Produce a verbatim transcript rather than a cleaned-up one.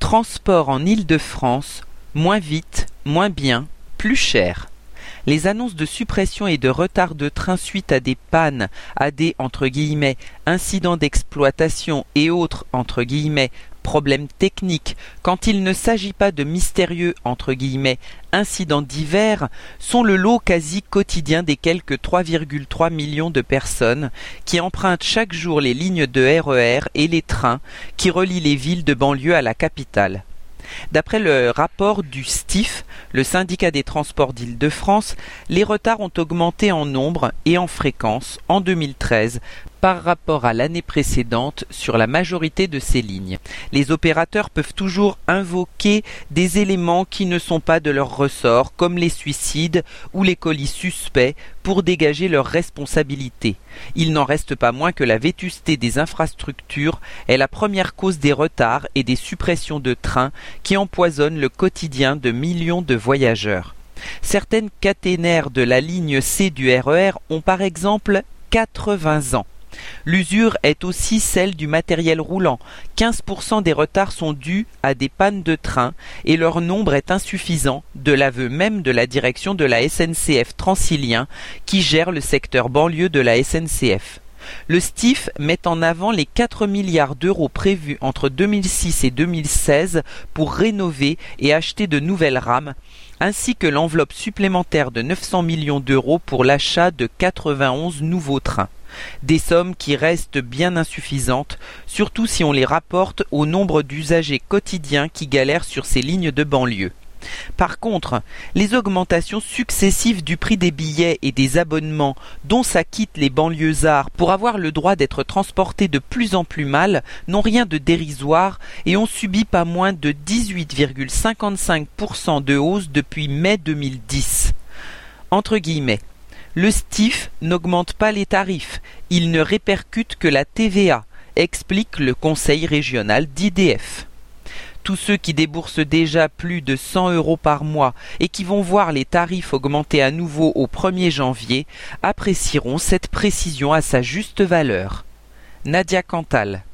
Transport en Île-de-France, moins vite, moins bien, plus cher. Les annonces de suppression et de retard de train suite à des pannes, à des entre guillemets, incidents d'exploitation et autres entre guillemets, problèmes techniques, quand il ne s'agit pas de mystérieux entre guillemets, incidents divers, sont le lot quasi quotidien des quelques trois virgule trois millions de personnes qui empruntent chaque jour les lignes de R E R et les trains qui relient les villes de banlieue à la capitale. D'après le rapport du S T I F, le syndicat des transports d'Île-de-France, les retards ont augmenté en nombre et en fréquence en deux mille treize par rapport à l'année précédente sur la majorité de ces lignes. Les opérateurs peuvent toujours invoquer des éléments qui ne sont pas de leur ressort, comme les suicides ou les colis suspects, pour dégager leurs responsabilités. Il n'en reste pas moins que la vétusté des infrastructures est la première cause des retards et des suppressions de trains qui empoisonnent le quotidien de millions de voyageurs. Certaines caténaires de la ligne C du R E R ont par exemple quatre-vingts ans. L'usure est aussi celle du matériel roulant. quinze pour cent des retards sont dus à des pannes de train et leur nombre est insuffisant, de l'aveu même de la direction de la S N C F Transilien qui gère le secteur banlieue de la S N C F. Le S T I F met en avant les quatre milliards d'euros prévus entre deux mille six et deux mille seize pour rénover et acheter de nouvelles rames, ainsi que l'enveloppe supplémentaire de neuf cents millions d'euros pour l'achat de quatre-vingt-onze nouveaux trains. Des sommes qui restent bien insuffisantes, surtout si on les rapporte au nombre d'usagers quotidiens qui galèrent sur ces lignes de banlieue. Par contre, les augmentations successives du prix des billets et des abonnements dont s'acquittent les banlieusards pour avoir le droit d'être transportés de plus en plus mal n'ont rien de dérisoire et ont subi pas moins de dix-huit virgule cinquante-cinq pour cent de hausse depuis mai deux mille dix. Entre guillemets, le S T I F n'augmente pas les tarifs, il ne répercute que la T V A, explique le conseil régional d'I D F. Tous ceux qui déboursent déjà plus de cent euros par mois et qui vont voir les tarifs augmenter à nouveau au premier janvier apprécieront cette précision à sa juste valeur. Nadia Cantal.